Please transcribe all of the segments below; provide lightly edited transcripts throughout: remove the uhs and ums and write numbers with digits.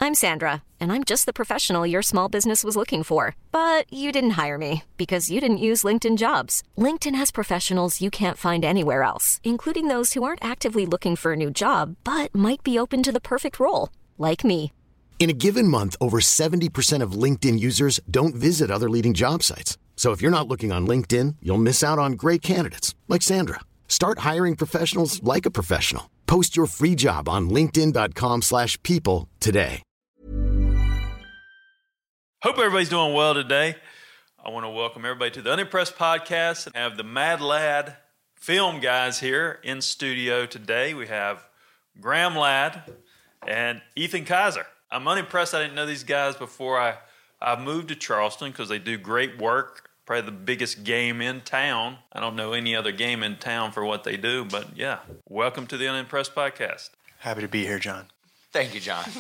I'm Sandra, and I'm just the professional your small business was looking for. But you didn't hire me because you didn't use LinkedIn Jobs. LinkedIn has professionals you can't find anywhere else, including those who aren't actively looking for a new job, but might be open to the perfect role, like me. In a given month, over 70% of LinkedIn users don't visit other leading job sites. So if you're not looking on LinkedIn, you'll miss out on great candidates like Sandra. Start hiring professionals like a professional. Post your free job on linkedin.com/people today. Hope everybody's doing well today. I want to welcome everybody to the Unimpressed Podcast and have the Mad Ladd film guys here in studio today. We have Graham Ladd and Ethan Kaiser. I'm unimpressed. I didn't know these guys before I moved to Charleston because they do great work. Probably the biggest game in town. I don't know any other game in town for what they do, but yeah. Welcome to the Unimpressed Podcast. Happy to be here, John. Thank you, John.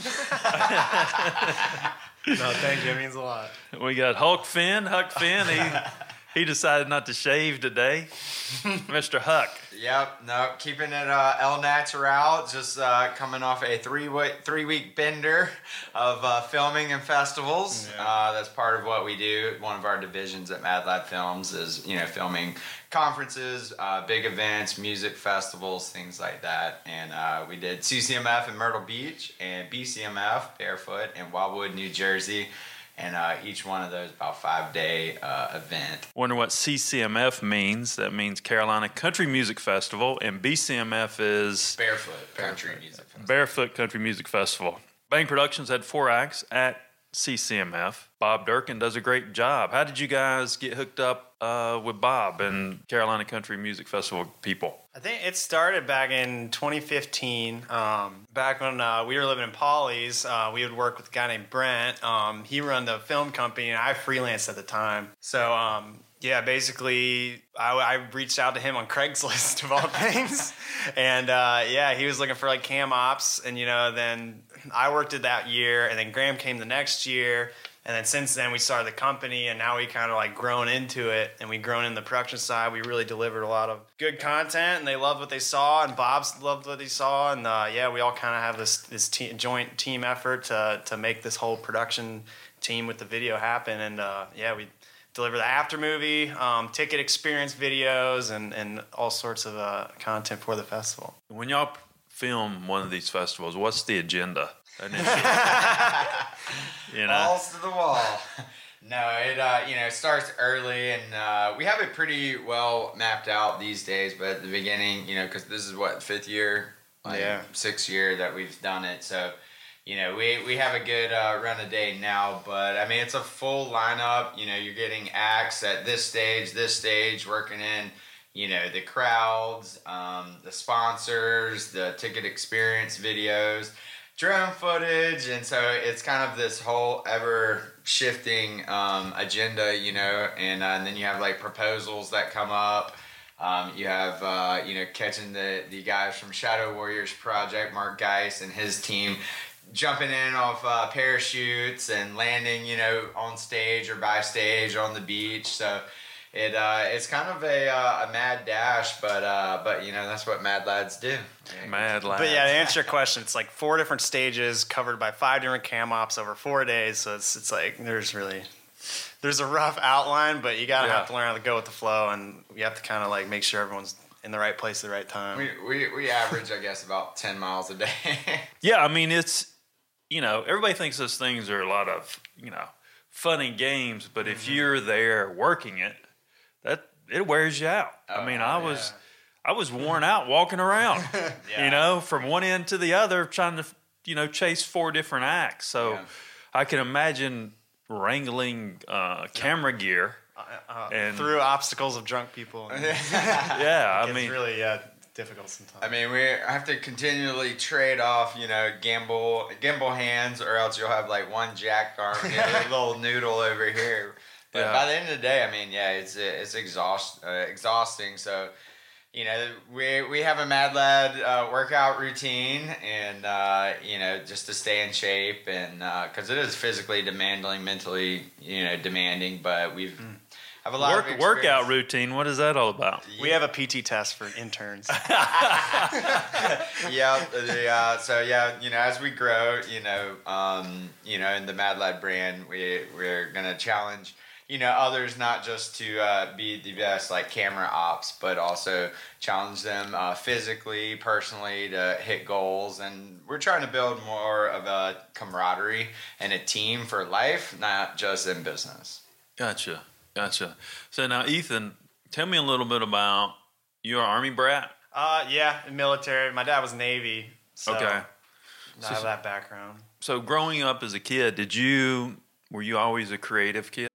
No, thank you. It means a lot. We got Huck Finn. He decided not to shave today. Mr. Huck. Yep, no, keeping it El Natural, just coming off a three-week bender of filming and festivals. Yeah. That's part of what we do. One of our divisions at Mad Ladd Films is, filming conferences, big events, music festivals, things like that. And we did CCMF in Myrtle Beach and BCMF, Barefoot, in Wildwood, New Jersey. And each one of those about 5-day event. Wonder what CCMF means. That means Carolina Country Music Festival, and BCMF is Barefoot Country Music Festival. Barefoot Country Music Festival. Bang Productions had 4 acts at CCMF. Bob Durkin does a great job. How did you guys get hooked up with Bob and Carolina Country Music Festival people? I think it started back in 2015. Back when we were living in Pawleys, we would work with a guy named Brent. He ran the film company, and I freelanced at the time. So, basically, I reached out to him on Craigslist of all things. And, he was looking for, cam ops. And, then I worked it that year, and then Graham came the next year. And then since then, we started the company, and now we kind of grown into it, and we've grown in the production side. We really delivered a lot of good content, and they loved what they saw, and Bob's loved what he saw, and we all kind of have this joint team effort to make this whole production team with the video happen. And we deliver the after movie, ticket experience videos, and all sorts of content for the festival. When y'all film one of these festivals, what's the agenda? Balls to the wall. No, it starts early, and we have it pretty well mapped out these days. But at the beginning, because this is what 5th year, 6th year that we've done it. So, we have a good run a day now. But I mean, it's a full lineup. You're getting acts at this stage, working in. The crowds, the sponsors, the ticket experience videos, drone footage, and so it's kind of this whole ever-shifting agenda, and then you have proposals that come up. You have catching the guys from Shadow Warriors Project, Mark Geis and his team, jumping in off parachutes and landing, on stage or by stage on the beach. So it's kind of a mad dash, but that's what Mad Lads do. Mad Lads. But to answer your question, it's 4 different stages covered by 5 different cam ops over 4 days. So it's there's a rough outline, but you gotta have to learn how to go with the flow, and you have to kind of make sure everyone's in the right place at the right time. We average, I guess, about 10 miles a day. Yeah, I mean, it's everybody thinks those things are a lot of fun and games, but if you're there working it, it wears you out. I mean, I was worn out walking around, from one end to the other, trying to, chase 4 different acts. So I can imagine wrangling camera gear and through obstacles of drunk people. It's really difficult sometimes. I mean, we have to continually trade off, gimbal hands, or else you'll have one jacked arm, a little noodle over here. But by the end of the day, I mean, it's exhausting. So, we have a Mad Ladd workout routine, and just to stay in shape, and because it is physically demanding, mentally demanding. But have a lot of experience. Workout routine. What is that all about? We have a PT test for interns. So as we grow, in the Mad Lad brand, we're gonna challenge others not just to be the best like camera ops, but also challenge them physically, personally to hit goals. And we're trying to build more of a camaraderie and a team for life, not just in business. Gotcha. So now, Ethan, tell me a little bit about your Army brat. Yeah, military. My dad was Navy, so Okay. I have that background. So growing up as a kid, were you always a creative kid?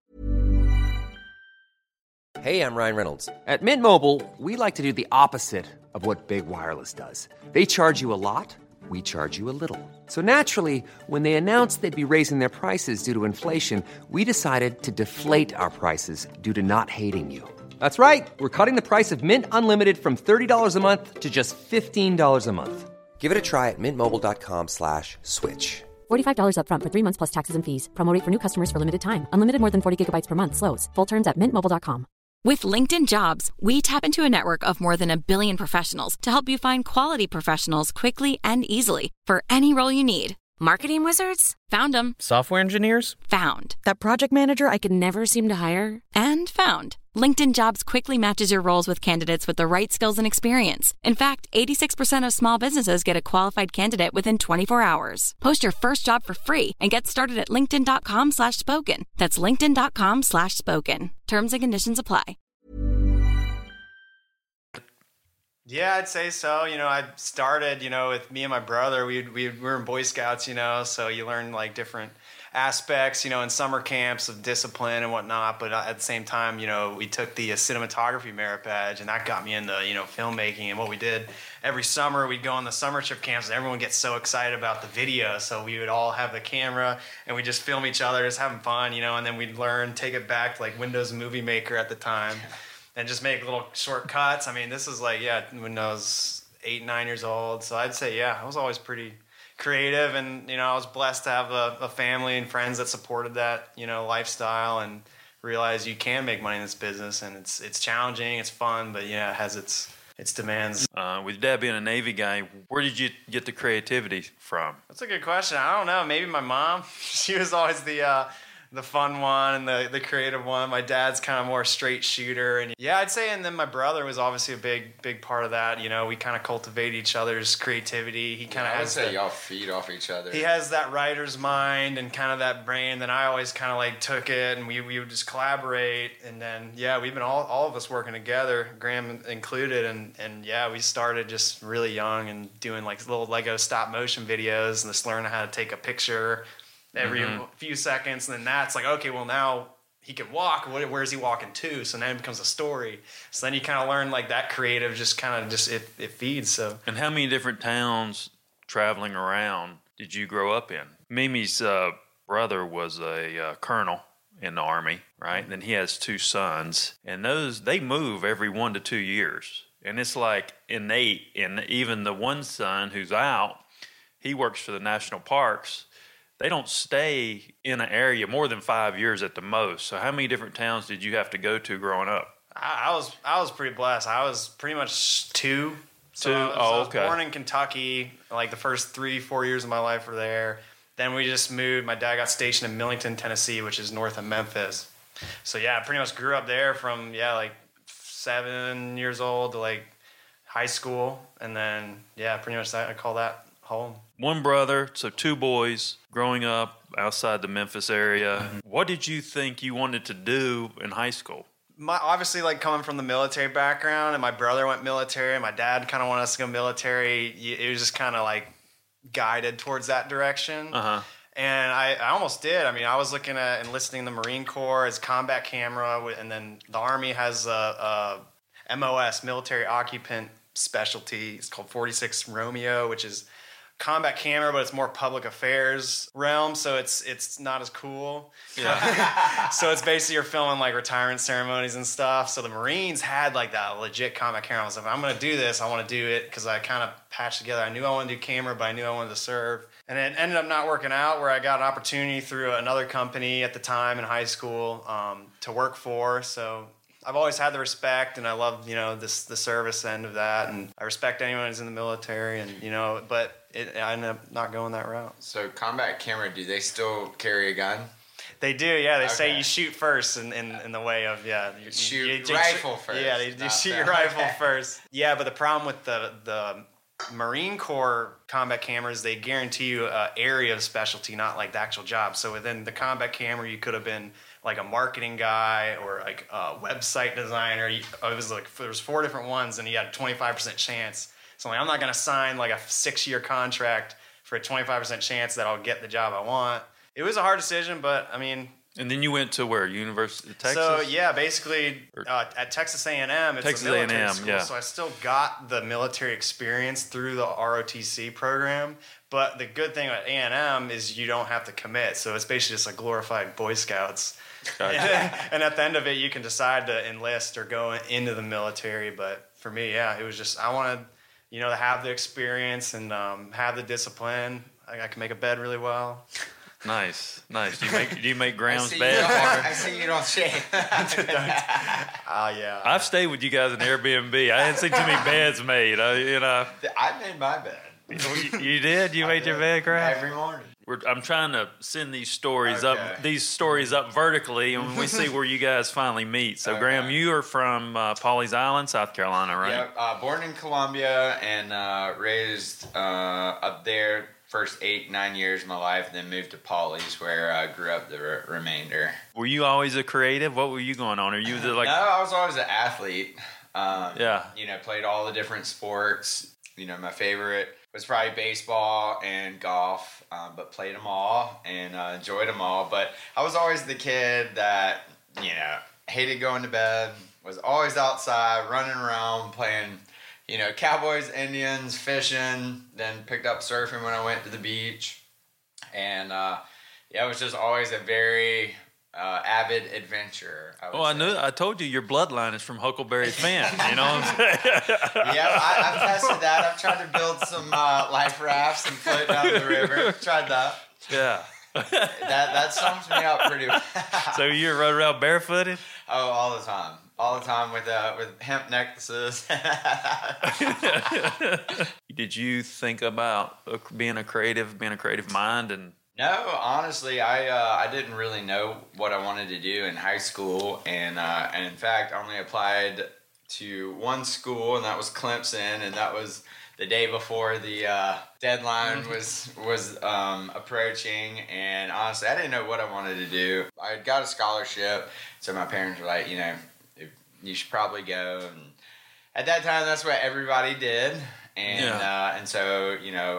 Hey, I'm Ryan Reynolds. At Mint Mobile, we like to do the opposite of what Big Wireless does. They charge you a lot, we charge you a little. So naturally, when they announced they'd be raising their prices due to inflation, we decided to deflate our prices due to not hating you. That's right. We're cutting the price of Mint Unlimited from $30 a month to just $15 a month. Give it a try at mintmobile.com/switch. $45 up front for 3 months plus taxes and fees. Promo rate for new customers for limited time. Unlimited more than 40 gigabytes per month slows. Full terms at mintmobile.com. With LinkedIn Jobs, we tap into a network of more than 1 billion professionals to help you find quality professionals quickly and easily for any role you need. Marketing wizards? Found them. Software engineers? Found. That project manager I could never seem to hire? And found. LinkedIn Jobs quickly matches your roles with candidates with the right skills and experience. In fact, 86% of small businesses get a qualified candidate within 24 hours. Post your first job for free and get started at linkedin.com/spoken. That's linkedin.com/spoken. Terms and conditions apply. Yeah, I'd say so. I started, with me and my brother. We were in Boy Scouts, so you learn like different aspects, in summer camps of discipline and whatnot. But at the same time, we took the cinematography merit badge, and that got me into, filmmaking. And what we did every summer, we'd go on the summer trip camps, and everyone gets so excited about the video. So we would all have the camera, and we just film each other, just having fun, and then we'd take it back to like Windows Movie Maker at the time. And just make little shortcuts. I mean, this is when I was 8, 9 years old. So I'd say, I was always pretty creative. And, I was blessed to have a family and friends that supported that, lifestyle, and realized you can make money in this business. And it's challenging, it's fun, but, it has its demands. With Dad being a Navy guy, where did you get the creativity from? That's a good question. I don't know. Maybe my mom. She was always the fun one and the creative one. My dad's kind of more straight shooter, and I'd say. And then my brother was obviously a big part of that. We kind of cultivate each other's creativity. He kind of has. I would say y'all feed off each other. He has that writer's mind and kind of that brain. Then I always kind of took it, and we would just collaborate. And then we've been all of us working together, Graham included, and we started just really young and doing little Lego stop motion videos and just learning how to take a picture every few seconds, and then that's okay, well, now he can walk. Where's he walking to? So then it becomes a story. So then you kind of learn that creative it feeds. So. And how many different towns traveling around did you grow up in? Mimi's brother was a colonel in the Army, right? And then he has 2 sons, and they move every 1 to 2 years. And it's innate. And even the one son who's out, he works for the national parks. They don't stay in an area more than 5 years at the most. So how many different towns did you have to go to growing up? I was pretty blessed. I was pretty much 2. So I was born in Kentucky. The first 3-4 years of my life were there. Then we just moved. My dad got stationed in Millington, Tennessee, which is north of Memphis. So I pretty much grew up there from 7 years old to high school, and then pretty much I call that home. One brother, so 2 boys growing up outside the Memphis area. Mm-hmm. What did you think you wanted to do in high school? Obviously, coming from the military background, and my brother went military, and my dad kind of wanted us to go military. It was just kind of guided towards that direction. Uh-huh. And I almost did. I mean, I was looking at enlisting in the Marine Corps as combat camera, and then the Army has a MOS, military occupant specialty. It's called 46 Romeo, which is combat camera, but it's more public affairs realm, so it's not as cool. Yeah. So it's basically you're filming like retirement ceremonies and stuff. So the Marines had like that legit combat camera. I was like, I'm gonna do this. I want to do it because I kind of patched together. I knew I wanted to do camera, but I knew I wanted to serve. And it ended up not working out, where I got an opportunity through another company at the time in high school to work for. So I've always had the respect, and I love, the service end of that, and I respect anyone who's in the military, and but I ended up not going that route. So combat camera, do they still carry a gun? They do, yeah. They say you shoot first in the way of, you shoot rifle first. Yeah, you shoot your rifle first. Yeah, but the problem with the Marine Corps combat cameras, they guarantee you an area of specialty, not like the actual job. So within the combat camera, you could have been like a marketing guy or like a website designer. It was like there was 4 different ones, and you had a 25% chance. So I'm not going to sign like a 6-year contract for a 25% chance that I'll get the job I want. It was a hard decision, but I mean. And then you went to where? University of Texas? So yeah, basically at Texas A&M, it's Texas a military A&M, school, yeah. so I still got the military experience through the ROTC program. But the good thing about A&M is you don't have to commit, so it's basically just like glorified Boy Scouts. Gotcha. And at the end of it, you can decide to enlist or go into the military. But for me, yeah, it was just I wanted, to have the experience and have the discipline. I can make a bed really well. Nice. Do you make Graham's I bed? I see you don't shave. Yeah. I've stayed with you guys in Airbnb. I hadn't seen too many beds made. I made my bed. You did? You made your bed, Graham? Every morning. I'm trying to send these stories up vertically, and we see where you guys finally meet. So, Graham, you are from Pawleys Island, South Carolina, right? Yep. Born in Columbia and raised up there. First 8-9 years of my life, then moved to Pawleys, where I grew up the remainder. Were you always a creative? What were you going on? Are you like? No, I was always an athlete. Yeah. Played all the different sports. My favorite was probably baseball and golf, but played them all and enjoyed them all. But I was always the kid that, hated going to bed, was always outside, running around, playing Cowboys, Indians, fishing, then picked up surfing when I went to the beach. And, I was just always a very avid adventurer. I told you your bloodline is from Huckleberry's fan. You know what I'm saying? Yeah, I've tested that. I've tried to build some life rafts and float down the river. Tried that. Yeah. That sums me up pretty well. So you rode around barefooted? Oh, all the time. All the time with hemp necklaces. Did you think about being a creative mind? And no, honestly, I didn't really know what I wanted to do in high school, and in fact, I only applied to one school, and that was Clemson, and that was the day before the deadline was approaching. And honestly, I didn't know what I wanted to do. I got a scholarship, so my parents were like, you should probably go. And at that time, that's what everybody did. And so,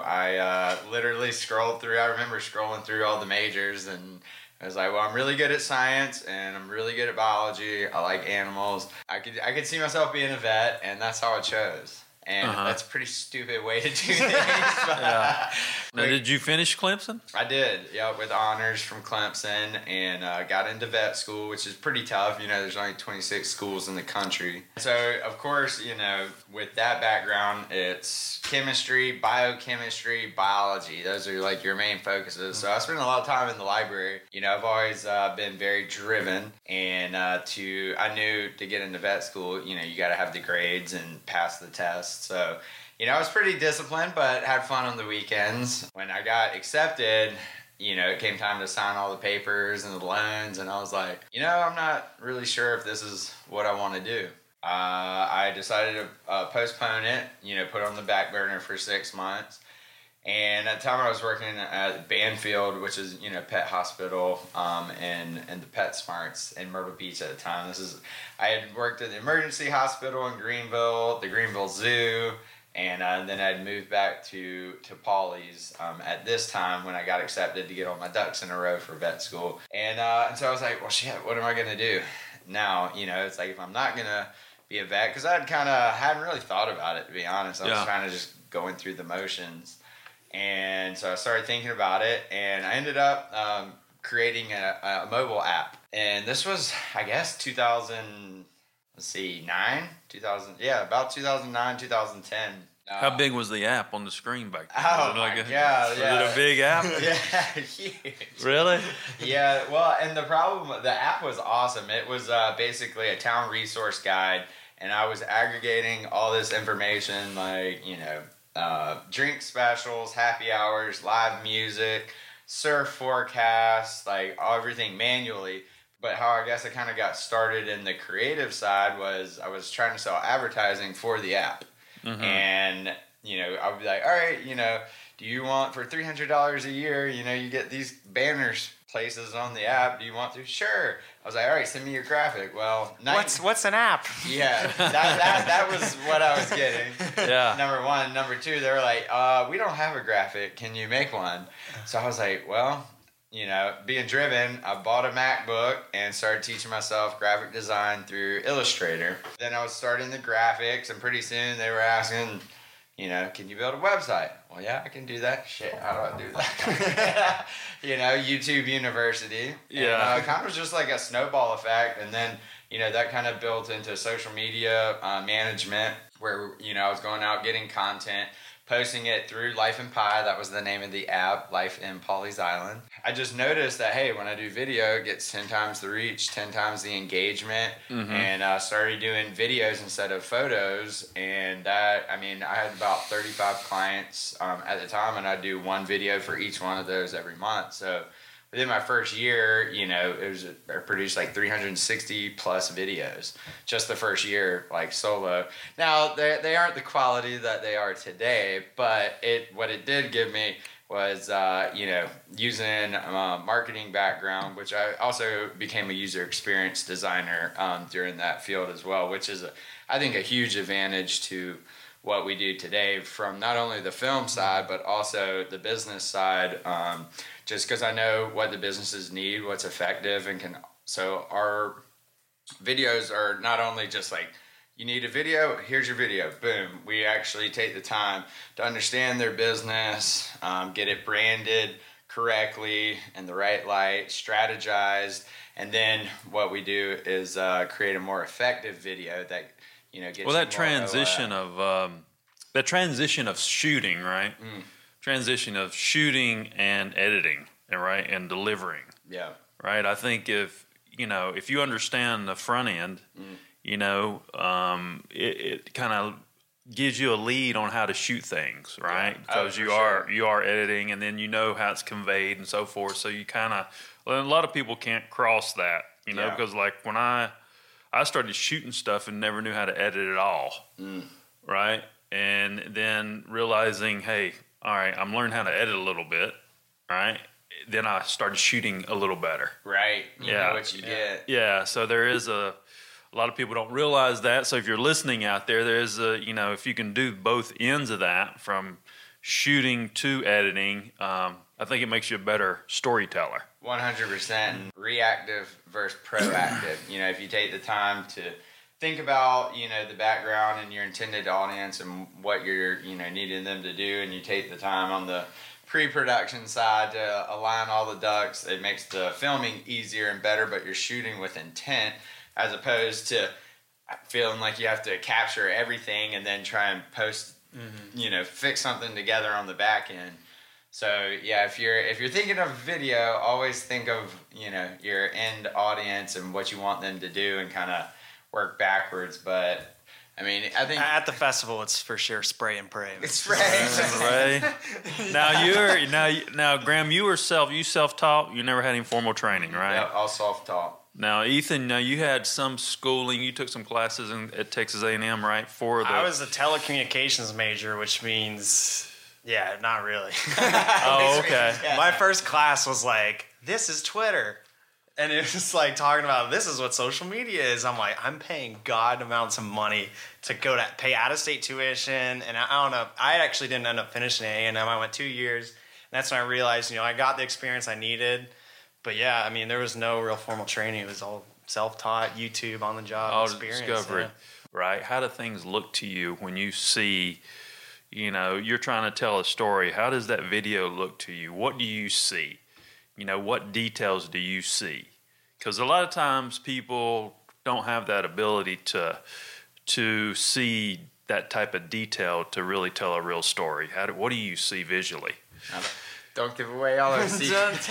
I literally scrolled through. I remember scrolling through all the majors, and I was like, well, I'm really good at science, and I'm really good at biology. I like animals. I could see myself being a vet, and that's how I chose. And that's a pretty stupid way to do things. Yeah. Now, did you finish Clemson? I did, with honors from Clemson, and got into vet school, which is pretty tough. There's only 26 schools in the country. So, of course, with that background, it's chemistry, biochemistry, biology. Those are like your main focuses. So I spend a lot of time in the library. I've always been very driven, and I knew to get into vet school, you got to have the grades and pass the tests. So, I was pretty disciplined, but had fun on the weekends. When I got accepted, it came time to sign all the papers and the loans, and I was like, I'm not really sure if this is what I want to do. I decided to postpone it, put it on the back burner for 6 months. And at the time I was working at Banfield, which is, pet hospital, and the PetSmarts in Myrtle Beach at the time. I had worked at the emergency hospital in Greenville, the Greenville Zoo, and then I'd moved back to Pawleys at this time when I got accepted to get all my ducks in a row for vet school. And so I was like, well, shit, what am I going to do now? It's like, if I'm not going to be a vet, because I hadn't really thought about it, to be honest. I was kind of just going through the motions. And so I started thinking about it, and I ended up creating a mobile app. And this was, I guess, 2009, about 2009, 2010. How big was the app on the screen back then? Oh, my God, Was it a big app? Yeah, huge. Really? Yeah, well, and the app was awesome. It was basically a town resource guide, and I was aggregating all this information, like, drink specials, happy hours, live music, surf forecasts, like everything manually. But how I guess I kind of got started in the creative side was I was trying to sell advertising for the app. Mm-hmm. And, I would be like, all right, do you want for $300 a year, you get these banners places on the app. Do you want to? Sure. I was like, all right, send me your graphic. Well, what's an app? Yeah, that was what I was getting. Yeah. Number one. Number two, they were like, we don't have a graphic. Can you make one? So I was like, well, being driven, I bought a MacBook and started teaching myself graphic design through Illustrator. Then I was starting the graphics, and pretty soon they were asking, can you build a website? Well, yeah, I can do that. Shit, how do I do that? YouTube University. Yeah. And, it kind of was just like a snowball effect. And then, that kind of built into social media management where, I was going out getting content, posting it through Life in Pi. That was the name of the app, Life in Pawleys Island. I just noticed that, hey, when I do video, it gets 10 times the reach, 10 times the engagement, and I started doing videos instead of photos, and that, I had about 35 clients at the time, and I'd do one video for each one of those every month. So within my first year, I produced like 360 plus videos just the first year, like solo. Now, they aren't the quality that they are today, but what it did give me was, using a marketing background, which I also became a user experience designer during that field as well, which is, I think, a huge advantage to what we do today from not only the film side, but also the business side, just because I know what the businesses need, what's effective, so our videos are not only just like, you need a video, here's your video, boom. We actually take the time to understand their business, get it branded correctly in the right light, strategized, and then what we do is create a more effective video that gets that transition of shooting, right? Transition of shooting and editing, right, and delivering. Yeah. Right. I think if you understand the front end, it kind of gives you a lead on how to shoot things, right? Because you are editing, and then how it's conveyed and so forth. So you kind of, a lot of people can't cross that, because like when I started shooting stuff and never knew how to edit at all, right? And then realizing, hey, all right, I'm learning how to edit a little bit, right? Then I started shooting a little better. Right. You know what you get. Yeah, so there is a lot of people don't realize that. So if you're listening out there, there's if you can do both ends of that from shooting to editing, I think it makes you a better storyteller. 100%. Reactive versus proactive. If you take the time to think about, the background and your intended audience and what you're, needing them to do, and you take the time on the pre-production side to align all the ducks, it makes the filming easier and better, but you're shooting with intent as opposed to feeling like you have to capture everything and then try and post, fix something together on the back end. So yeah, if you're thinking of video, always think of, your end audience and what you want them to do and kind of work backwards. But I think at the festival, it's for sure spray and pray. It's spray. Now, Graham, you self-taught. You never had any formal training, right? Yeah, all self-taught. Now, Ethan, you had some schooling. You took some classes at Texas A&M, right? I was a telecommunications major, which means, not really. Oh, okay. My first class was like, this is Twitter. And it was like talking about this is what social media is. I'm like, I'm paying God amounts of money to go to pay out-of-state tuition. And I don't know. I actually didn't end up finishing A&M. I went 2 years. And that's when I realized, I got the experience I needed. But yeah, there was no real formal training. It was all self-taught, YouTube, on-the-job experience. Discovery, right? How do things look to you when you see, You know, you're trying to tell a story. How does that video look to you? What do you see? You know, what details do you see? Because a lot of times people don't have that ability to see that type of detail to really tell a real story. What do you see visually? Don't give away all our secrets.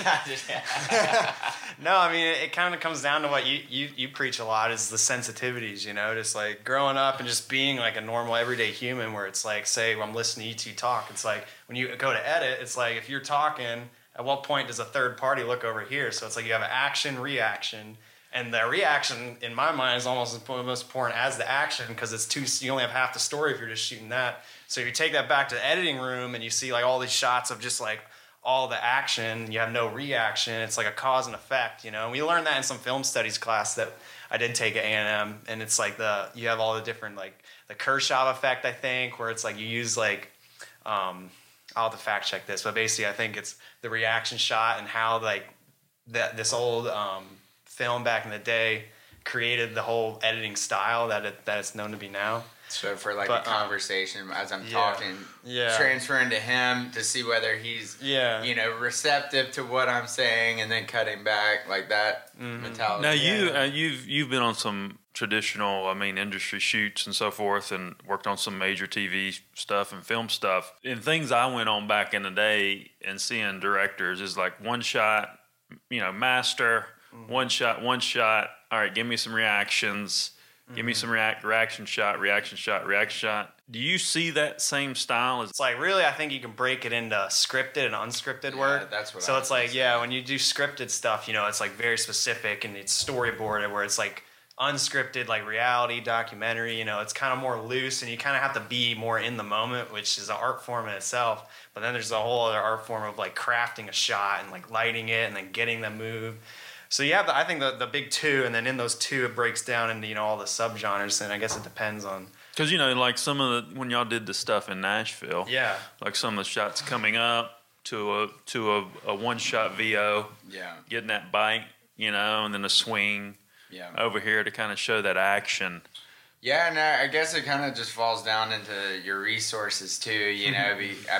No, I mean, it kind of comes down to what you preach a lot is the sensitivities, you know, just like growing up and just being like a normal everyday human where it's like, say, when I'm listening to you two talk, it's like when you go to edit, it's like if you're talking, at what point does a third party look over here? So it's like you have an action, reaction, and the reaction in my mind is almost as most important as the action because you only have half the story if you're just shooting that. So if you take that back to the editing room and you see like all these shots of just like all the action, you have no reaction. It's like a cause and effect, you know. And we learned that in some film studies class that I did take at A&M, and it's like you have all the different like the Kershaw effect, I think, where it's like you use like I'll have to fact check this, but basically I think it's the reaction shot and how like this old film back in the day created the whole editing style that it's known to be now. So for like a conversation as I'm talking, transferring to him to see whether he's, you know, receptive to what I'm saying, and then cutting back like that mentality. Now you've been on some traditional, industry shoots and so forth, and worked on some major TV stuff and film stuff. And things I went on back in the day and seeing directors is like one shot, you know, master, one shot. All right, give me some reactions. Give me some reaction shot. Do you see that same style? It's like, really, I think you can break it into scripted and unscripted work. That's what so it's like, when you do scripted stuff, you know, it's like very specific and it's storyboarded, where it's like unscripted, like reality, documentary, you know, it's kind of more loose and you kind of have to be more in the moment, which is an art form in itself. But then there's a whole other art form of like crafting a shot and like lighting it and then getting them move. So you have, I think, the big two, and then in those two, it breaks down into, you know, all the subgenres, and I guess it depends on. Because, you know, like when y'all did the stuff in Nashville, like some of the shots coming up to a one-shot VO, getting that bite, you know, and then a swing over here to kind of show that action. Yeah, and I guess it kind of just falls down into your resources, too, you know.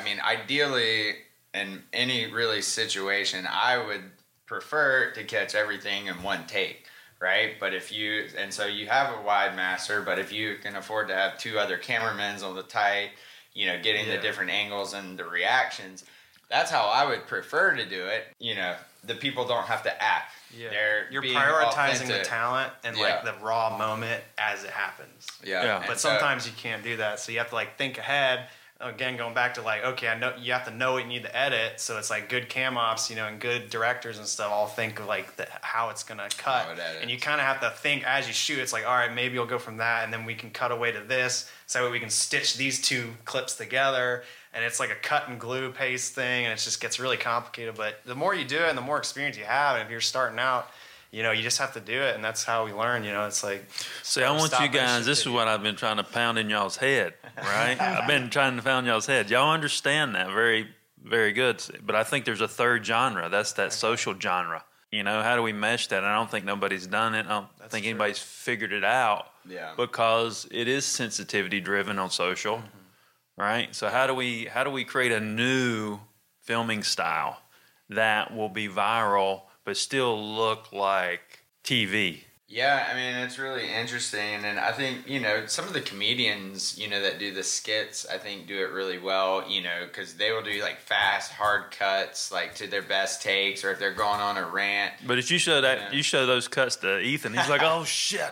Ideally, in any really situation, I would prefer to catch everything in one take, right? But so you have a wide master, but if you can afford to have two other cameramans on the tight, you know, getting the different angles and the reactions, that's how I would prefer to do it. You know, the people don't have to act. Yeah. You're prioritizing the talent and like the raw moment as it happens. But sometimes you can't do that, so you have to like think ahead. Again, going back to like, okay, I know you have to know what you need to edit, so it's like good cam ops, you know, and good directors and stuff all think of like how it's gonna cut, and you kind of have to think as you shoot. It's like, all right, maybe you'll go from that, and then we can cut away to this, so we can stitch these two clips together, and it's like a cut and glue paste thing, and it just gets really complicated. But the more you do it, and the more experience you have, and if you're starting out, you know, you just have to do it, and that's how we learn, you know. It's like... See, I want you guys, this is what I've been trying to pound in y'all's head, right? I've been trying to pound y'all's head. Y'all understand that very, very good. But I think there's a third genre. That's that social genre. You know, how do we mesh that? I don't think nobody's done it. I don't think anybody's figured it out. Yeah. Because it is sensitivity-driven on social, right? So how do we create a new filming style that will be viral but still look like TV? Yeah, I mean, it's really interesting. And I think, you know, some of the comedians, you know, that do the skits, I think do it really well, you know, because they will do like fast, hard cuts, like to their best takes, or if they're going on a rant. But if you show that, you show those cuts to Ethan, he's like, oh shit,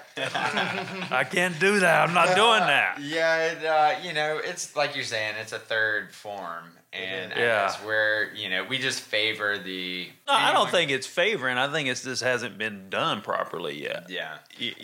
I can't do that. I'm not doing that. Yeah, you know, it's like you're saying, it's a third form. And I guess we're, you know, we just favor the... No, I don't think it's favoring. I think it's just hasn't been done properly yet. Yeah.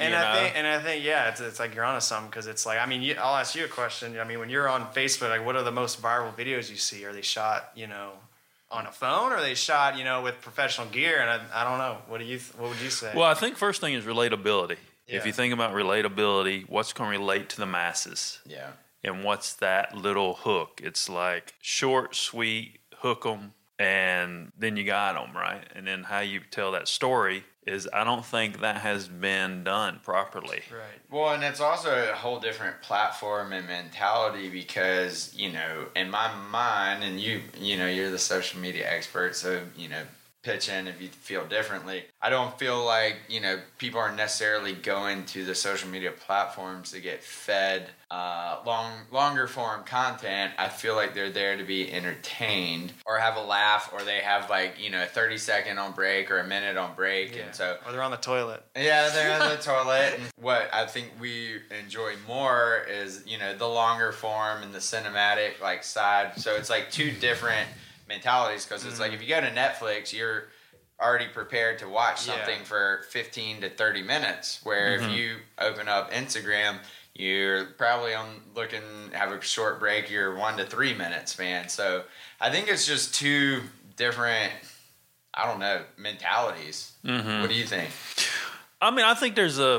I think, it's like you're onto something, because it's like, I mean, I'll ask you a question. I mean, when you're on Facebook, like, what are the most viral videos you see? Are they shot, you know, on a phone, or are they shot, you know, with professional gear? And I don't know. What would you say? Well, I think first thing is relatability. Yeah. If you think about relatability, what's going to relate to the masses? Yeah. And what's that little hook? It's like short, sweet, hook 'em, and then you got them, right? And then how you tell that story is, I don't think that has been done properly. Right. Well, and it's also a whole different platform and mentality because, you know, in my mind, and you know, you're the social media expert, so, you know, pitch in if you feel differently. I don't feel like, you know, people are necessarily going to the social media platforms to get fed longer form content. I feel like they're there to be entertained or have a laugh, or they have like, you know, a 30-second on break or a minute on break. Yeah. And so, or they're on the toilet. yeah, they're on the toilet. And what I think we enjoy more is, you know, the longer form and the cinematic like side. So it's like two different mentalities, because it's like if you go to Netflix, you're already prepared to watch something for 15 to 30 minutes, where if you open up Instagram, you're probably have a short break, you're 1 to 3 minutes, man. So I think it's just two different, I don't know, mentalities. What do you think? I mean, I think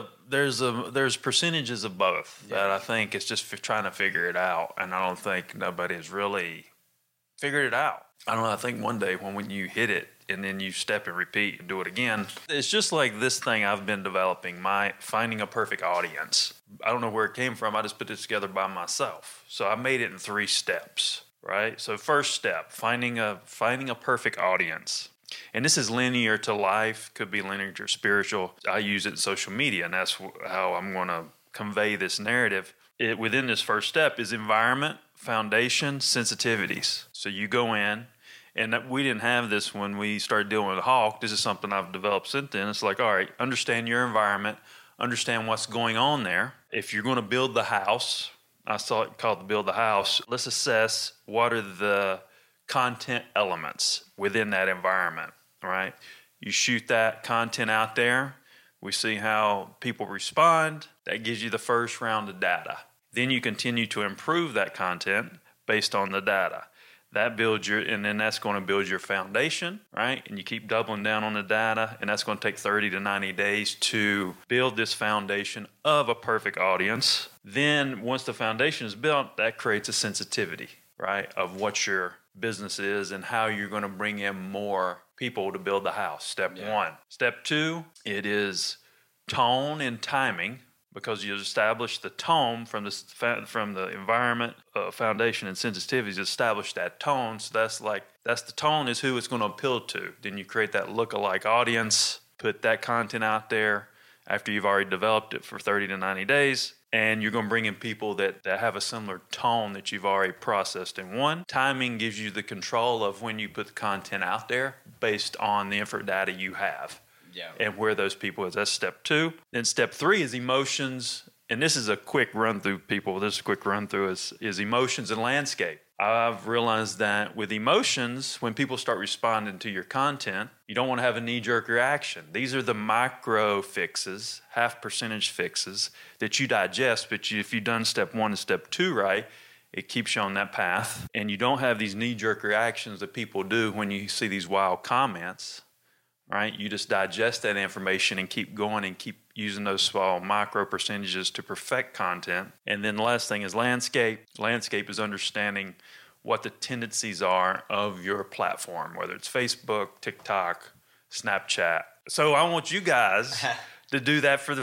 there's percentages of both that I think it's just trying to figure it out, and I don't think nobody has really figured it out. I don't know. I think one day when you hit it and then you step and repeat and do it again, it's just like this thing I've been developing, my finding a perfect audience. I don't know where it came from. I just put it together by myself. So I made it in 3 steps, right? So first step, finding a perfect audience. And this is linear to life, could be linear to spiritual. I use it in social media, and that's how I'm going to convey this narrative. Within this first step is environment, foundation, sensitivities. So you go in, and we didn't have this when we started dealing with Hawk. This is something I've developed since then. It's like, all right, understand your environment, understand what's going on there. If you're going to build the house, I saw it called the build the house, let's assess what are the content elements within that environment, right? You shoot that content out there. We see how people respond. That gives you the first round of data. Then you continue to improve that content based on the data. That builds and then that's going to build your foundation, right? And you keep doubling down on the data, and that's going to take 30 to 90 days to build this foundation of a perfect audience. Then once the foundation is built, that creates a sensitivity, right, of what your business is and how you're going to bring in more people to build the house. Step 1. Step 2, it is tone and timing, because you establish the tone from the environment, foundation, and sensitivities. Establish that tone. So that's the tone is who it's going to appeal to. Then you create that lookalike audience, put that content out there after you've already developed it for 30 to 90 days. And you're going to bring in people that have a similar tone that you've already processed in one. Timing gives you the control of when you put the content out there based on the info data you have. Yeah. And where those people is. That's step 2. Then step 3 is emotions. And this is a quick run through, people. This quick run through is emotions and landscape. I've realized that with emotions, when people start responding to your content, you don't want to have a knee-jerk reaction. These are the micro fixes, half percentage fixes that you digest. But if you've done step 1 and step 2 right, it keeps you on that path. And you don't have these knee-jerk reactions that people do when you see these wild comments. Right? You just digest that information and keep going and keep using those small micro percentages to perfect content. And then the last thing is landscape. Landscape is understanding what the tendencies are of your platform, whether it's Facebook, TikTok, Snapchat. So I want you guys to do that for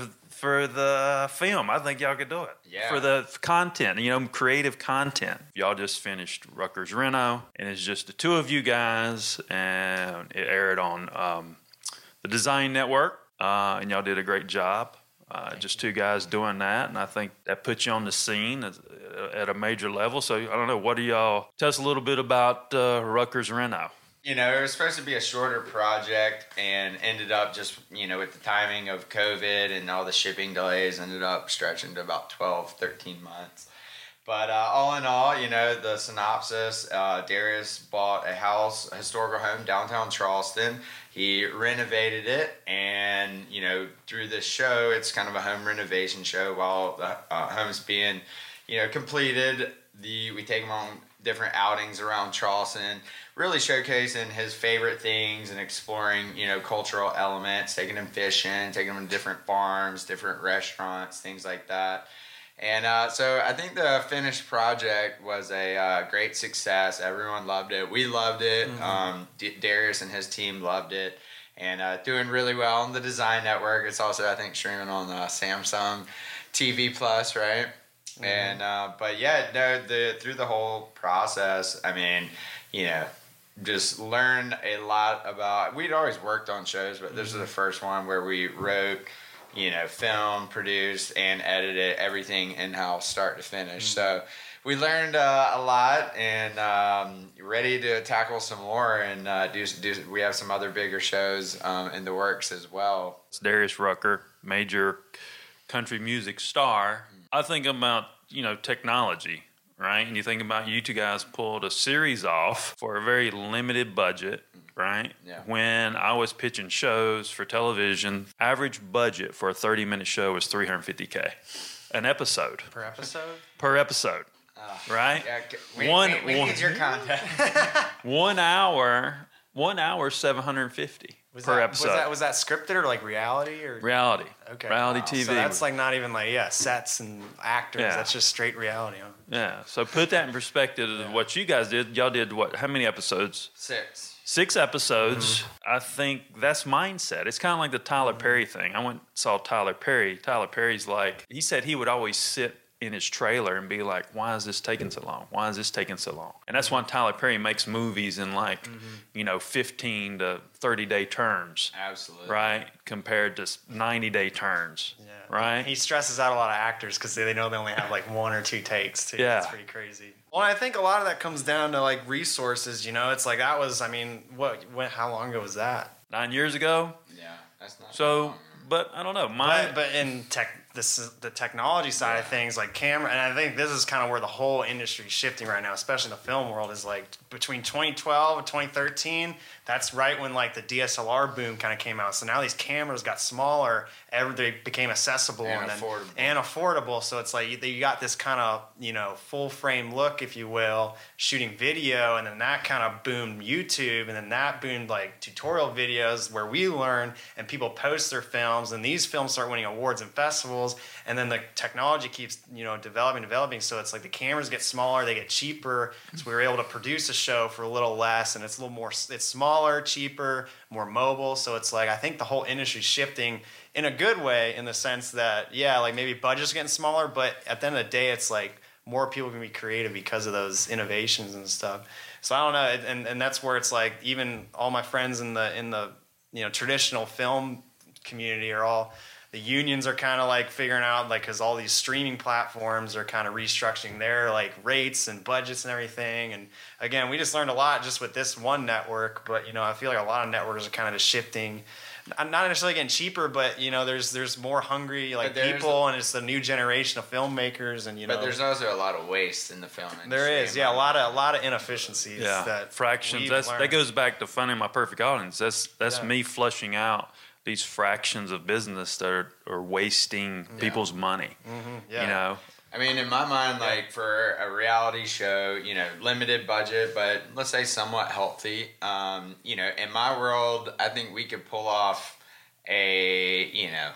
the film. I think y'all could do it. Yeah. For the content, creative content. Y'all just finished Rutgers Reno, and it's just the 2 of you guys, and it aired on the Design Network, and y'all did a great job. Just 2 guys doing that, and I think that puts you on the scene at a major level. So I don't know, what do y'all tell us a little bit about Rutgers Reno? It was supposed to be a shorter project, and ended up just, with the timing of COVID and all the shipping delays, ended up stretching to about 12, 13 months. But all in all, the synopsis, Darius bought a historical home downtown Charleston. He renovated it, and, through this show, it's kind of a home renovation show. While the home's being, completed, we take him on different outings around Charleston, really showcasing his favorite things and exploring, cultural elements, taking him fishing, taking him to different farms, different restaurants, things like that. And so I think the finished project was a great success. Everyone loved it. We loved it. Darius and his team loved it. And doing really well on the Design Network. It's also, I think, streaming on Samsung TV Plus, right? And but yeah, no, through the whole process, I mean, you know, just learned a lot about. We'd always worked on shows, but this was the first one where we wrote, you know, filmed, produced, and edited everything in-house, start to finish. So we learned a lot, and ready to tackle some more, and we have some other bigger shows in the works as well. It's Darius Rucker, major country music star. I think about, you know, technology, right? And you think about you two guys pulled a series off for a very limited budget, right? Yeah. When I was pitching shows for television, average budget for a 30-minute show was $350K an episode. Per episode? Per episode. Right? Yeah, we need your content. 1 hour, 750 per episode. Was that scripted or like reality or reality? Okay, reality wow. TV. So that's like not even like sets and actors. Yeah. That's just straight reality. Huh? Yeah. So put that in perspective of what you guys did. Y'all did what? How many episodes? 6 episodes. I think that's mindset. It's kind of like the Tyler Perry thing. I went and saw Tyler Perry. Tyler Perry's like, he said he would always sit in his trailer and be like, why is this taking so long? Why is this taking so long? And that's why Tyler Perry makes movies in like, you know, 15 to 30-day turns. Absolutely. Right? Compared to 90-day turns. Yeah. Right? He stresses out a lot of actors because they know they only have like 1 or 2 takes too. Yeah. It's pretty crazy. Well, I think a lot of that comes down to like resources, you know. It's like that was, I mean, how long ago was that? 9 years ago? Yeah, that's not So, but I don't know. But in the technology side of things, like camera, and I think this is kind of where the whole industry is shifting right now, especially in the film world, is like between 2012 and 2013, that's right when like the DSLR boom kind of came out. So now these cameras got smaller, they became accessible And affordable. So it's like you got this kind of, you know, full frame look, if you will, shooting video, and then that kind of boomed YouTube, and then that boomed like tutorial videos where we learn and people post their films, and these films start winning awards and festivals, and then the technology keeps, you know, developing. So it's like the cameras get smaller, they get cheaper. So we were able to produce a show for a little less, and it's a little more, it's smaller, cheaper, more mobile. So it's like, I think the whole industry's shifting in a good way, in the sense that, yeah, like maybe budget's getting smaller, but at the end of the day, it's like more people can be creative because of those innovations and stuff. So I don't know, and that's where it's like, even all my friends in the you know, traditional film community are all, the unions are kind of like figuring out, like, because all these streaming platforms are kind of restructuring their like rates and budgets and everything. And again, we just learned a lot just with this one network, but you know, I feel like a lot of networks are kind of just shifting, not necessarily getting cheaper, but you know, there's more hungry like people, and it's the new generation of filmmakers, and you know. But there's also a lot of waste in the film industry. There is, yeah, a lot of inefficiencies. Yeah, that fractions. That goes back to finding my perfect audience. That's me flushing out these fractions of business that are wasting people's money. Yeah. You know. I mean, in my mind, like for a reality show, you know, limited budget, but let's say somewhat healthy. You know, in my world, I think we could pull off a, you know,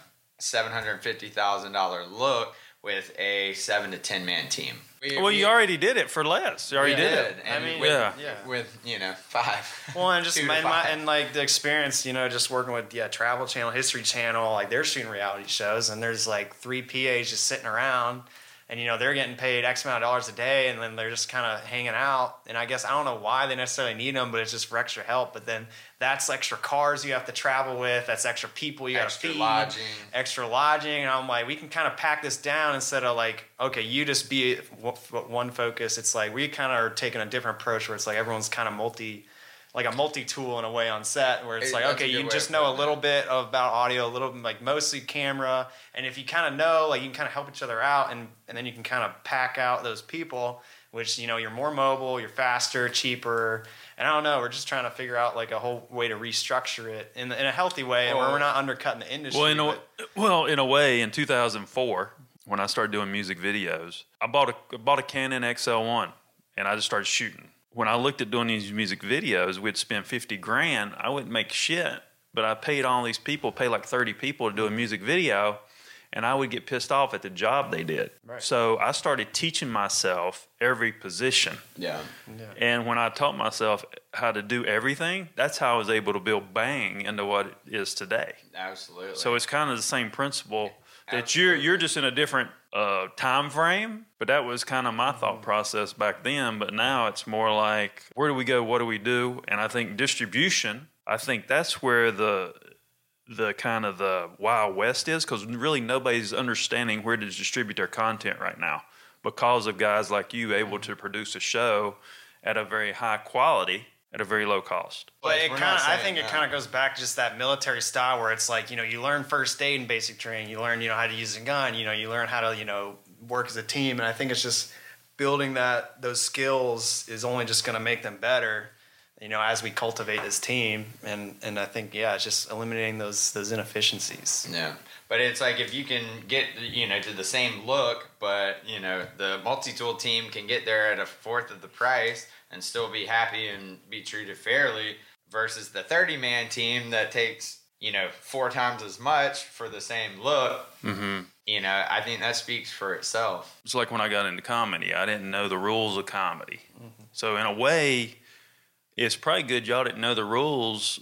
$750,000 look with a 7 to 10 man team. You already did it for less. You already did it. And I mean, with you know 5. Well, and just and like the experience, you know, just working with Travel Channel, History Channel, like they're shooting reality shows, and there's like 3 PAs just sitting around, and you know they're getting paid X amount of dollars a day, and then they're just kind of hanging out. And I guess I don't know why they necessarily need them, but it's just for extra help. But then that's extra cars you have to travel with. That's extra people you got to feed. Extra lodging. And I'm like, we can kind of pack this down instead of like, okay, you just be one focus. It's like we kind of are taking a different approach where it's like everyone's kind of multi-tool in a way on set, where it's like, okay, you just know a little bit about audio, a little like mostly camera, and if you kind of know, like you can kind of help each other out, and then you can kind of pack out those people, which, you know, you're more mobile, you're faster, cheaper. And I don't know, we're just trying to figure out like a whole way to restructure it in a healthy way, and where we're not undercutting the industry. In a way, in 2004, when I started doing music videos, I bought a Canon XL1, and I just started shooting. When I looked at doing these music videos, we'd spend $50,000. I wouldn't make shit, but I paid all these people, pay like 30 people to do a music video, and I would get pissed off at the job they did. Right. So I started teaching myself every position. Yeah. And when I taught myself how to do everything, that's how I was able to build Bang into what it is today. Absolutely. So it's kind of the same principle that you're just in a different time frame, but that was kind of my thought process back then. But now it's more like, where do we go? What do we do? And I think distribution, I think that's where the kind of the Wild West is, because really nobody's understanding where to distribute their content right now because of guys like you able to produce a show at a very high quality at a very low cost. But I think it kind of goes back to just that military style where it's like, you learn first aid in basic training, you learn, how to use a gun, you learn how to, work as a team. And I think it's just building those skills is only just going to make them better, as we cultivate this team. And I think, it's just eliminating those inefficiencies. Yeah. But it's like if you can get, to the same look, but, the multi-tool team can get there at a fourth of the price and still be happy and be treated fairly versus the 30-man team that takes, 4 times as much for the same look. Mm-hmm. I think that speaks for itself. It's like when I got into comedy, I didn't know the rules of comedy. Mm-hmm. So in a way, it's probably good y'all didn't know the rules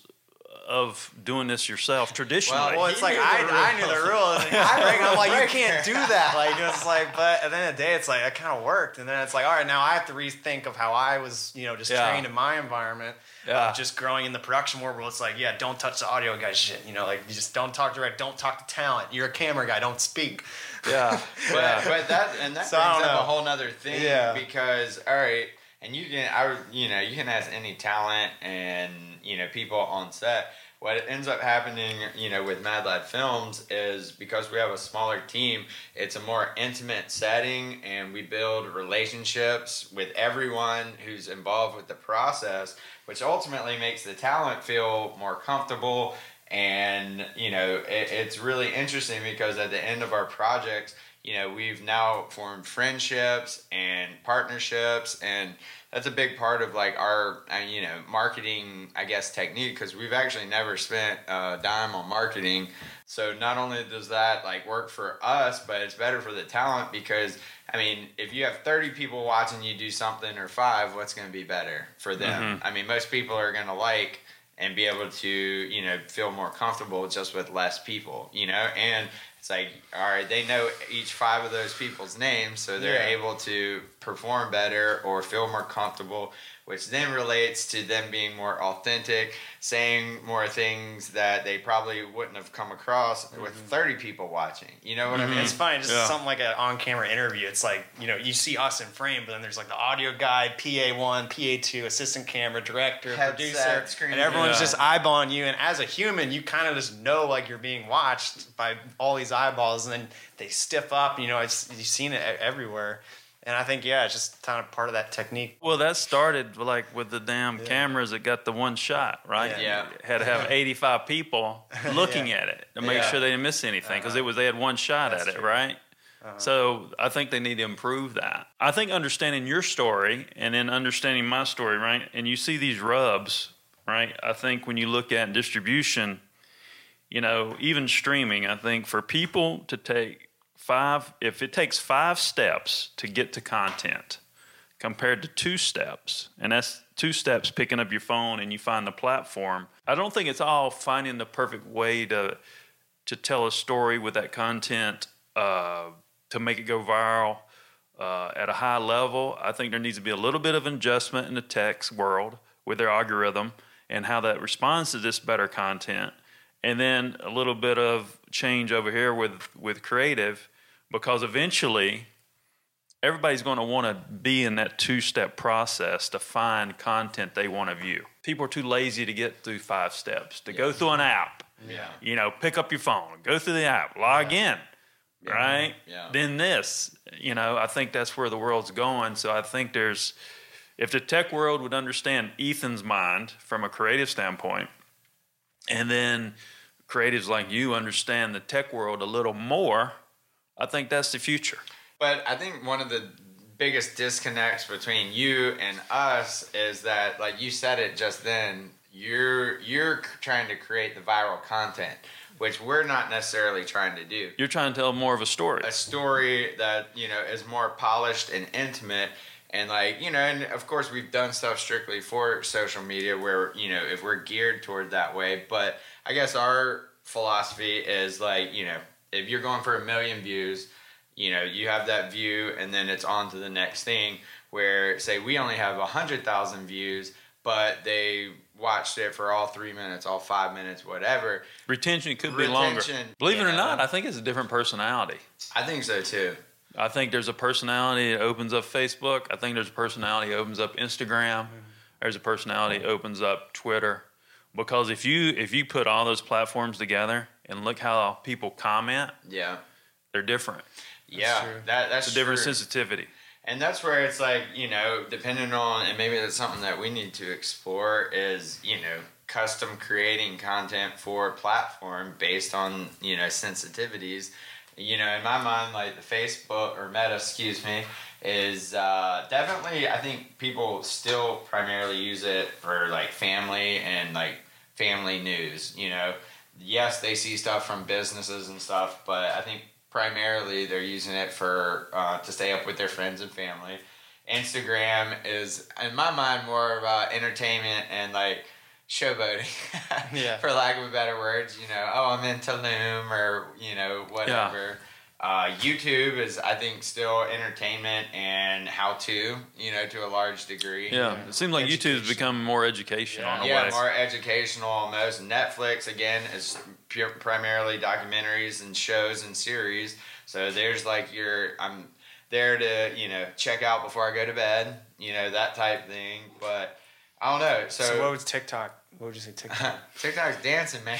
of doing this yourself traditionally. Well, it's like I knew the rules. I'm like, you can't do that. Like, it's like, but at the end of the day, it's like it kind of worked. And then it's like, all right, now I have to rethink of how I was, just trained in my environment. Just growing in the production world, where it's like, don't touch the audio guy shit. Like, you just don't talk direct, don't talk to talent. You're a camera guy, don't speak. Yeah, but that brings up a whole nother thing because all right. And you can ask any talent and, people on set. What ends up happening, with Mad Lad Films is because we have a smaller team, it's a more intimate setting and we build relationships with everyone who's involved with the process, which ultimately makes the talent feel more comfortable. And, it's really interesting because at the end of our projects, we've now formed friendships and partnerships, and that's a big part of like our, marketing, I guess, technique, because we've actually never spent a dime on marketing. So not only does that like work for us, but it's better for the talent because, if you have 30 people watching you do something or 5, what's going to be better for them? Mm-hmm. Most people are going to like and be able to, feel more comfortable just with less people, and it's like, all right, they know each 5 of those people's names, so they're able to perform better or feel more comfortable, which then relates to them being more authentic, saying more things that they probably wouldn't have come across with 30 people watching. You know what I mean? It's funny, just something like an on-camera interview. It's like, you see us in frame, but then there's like the audio guy, PA1, PA2, assistant camera, director, producer, and everyone's just eyeballing you. And as a human, you kind of just know like you're being watched by all these eyeballs, and then they stiff up. You've seen it everywhere. And I think, it's just kind of part of that technique. Well, that started like with the damn cameras that got the one shot, right? Yeah. You had to have 85 people looking at it to make sure they didn't miss anything because they had one shot at it, right? So I think they need to improve that. I think understanding your story and then understanding my story, right? And you see these rubs, right? I think when you look at distribution, even streaming, I think for people to take if it takes 5 steps to get to content compared to 2 steps, and that's 2 steps picking up your phone and you find the platform, I don't think it's all finding the perfect way to tell a story with that content to make it go viral at a high level. I think there needs to be a little bit of adjustment in the tech world with their algorithm and how that responds to this better content. And then a little bit of change over here with creative, because eventually everybody's going to want to be in that 2-step process to find content they want to view. People are too lazy to get through 5 steps, to go through an app, pick up your phone, go through the app, log in, right? Yeah. Then this, I think that's where the world's going. So I think if the tech world would understand Ethan's mind from a creative standpoint, and then creatives like you understand the tech world a little more, I think that's the future. But I think one of the biggest disconnects between you and us is that, like you said it just then, you're trying to create the viral content, which we're not necessarily trying to do. You're trying to tell more of a story. A story that, is more polished and intimate. And and of course we've done stuff strictly for social media where, if we're geared toward that way. But I guess our philosophy is if you're going for 1 million views, you have that view and then it's on to the next thing, where say we only have 100,000 views, but they watched it for all 3 minutes, all 5 minutes, whatever. Retention could be longer. Believe it or not, I think it's a different personality. I think so too. I think there's a personality that opens up Facebook. I think there's a personality that opens up Instagram. There's a personality that opens up Twitter. Because if you put all those platforms together and look how people comment, they're different. That's a different true. Sensitivity. And that's where it's depending on, and maybe that's something that we need to explore is, custom creating content for a platform based on, sensitivities. In my mind, the Facebook or Meta, is definitely, I think people still primarily use it for family and family news. Yes, they see stuff from businesses and stuff, but I think primarily they're using it for to stay up with their friends and family. Instagram is, in my mind, more about entertainment and showboating, for lack of better words. I'm in Tulum or whatever. YouTube is, I think, still entertainment and how to a large degree. Yeah, it seems like YouTube's become more educational in a way. Yeah, more educational almost. Netflix, again, is primarily documentaries and shows and series. So there's I'm there to, check out before I go to bed, that type thing. But I don't know. So what was TikTok? What would you say TikTok? TikTok's dancing, man.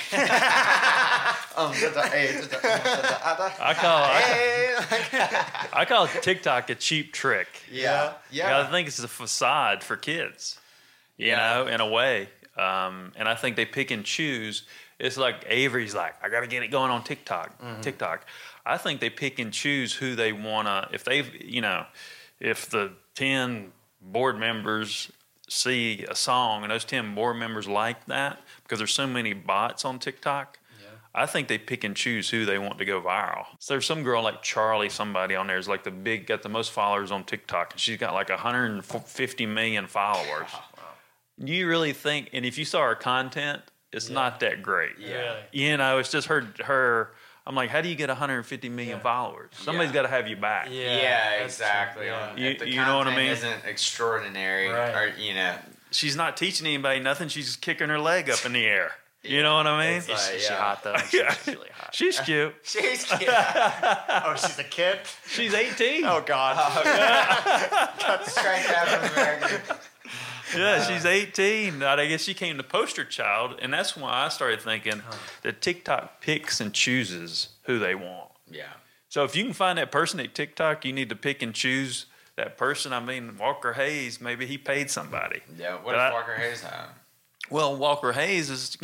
I call TikTok a cheap trick. Yeah. I think it's a facade for kids, you know, in a way. And I think they pick and choose. It's like Avery's I got to get it going on TikTok. TikTok. I think they pick and choose who they want to, if the 10 board members see a song and those 10 board members like that, because there's so many bots on TikTok, I think they pick and choose who they want to go viral. So there's some girl like Charlie, somebody on there is got the most followers on TikTok, and she's got 150 million followers. Wow. You really think, and if you saw her content, it's not that great. Yeah. It's just her. I'm like, how do you get 150 million followers? Somebody's got to have you back. Yeah, exactly. If the you know what I mean? Isn't extraordinary, or she's not teaching anybody nothing. She's just kicking her leg up in the air. You know what I mean? Is she hot though? She's really hot. She's cute. She's cute. Oh, she's a kid? She's 18. Oh, God. Straight out of America. Yeah, she's 18. I guess she came the poster child, and that's why I started thinking that TikTok picks and chooses who they want. Yeah. So if you can find that person at TikTok, you need to pick and choose that person. I mean, Walker Hayes, maybe he paid somebody. Yeah, what does Walker Hayes have? Well, Walker Hayes is,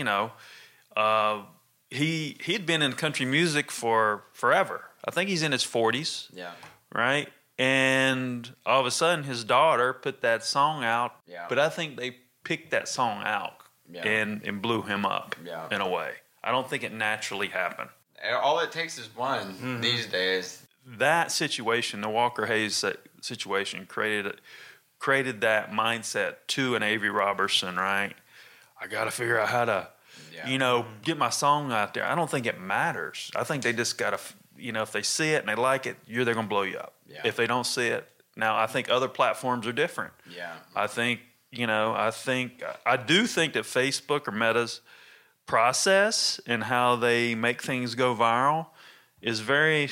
he'd been in country music for forever. I think he's in his 40s. Yeah. Right? And all of a sudden, his daughter put that song out. Yeah. But I think they picked that song out and blew him up in a way. I don't think it naturally happened. All it takes is one these days. That situation, the Walker Hayes situation, created that mindset to an Avery Robertson, right? I got to figure out how to, get my song out there. I don't think it matters. I think they just got to, if they see it and they like it, they're going to blow you up. Yeah. If they don't see it, now I think other platforms are different. Yeah. I think, I do think that Facebook or Meta's process and how they make things go viral is very,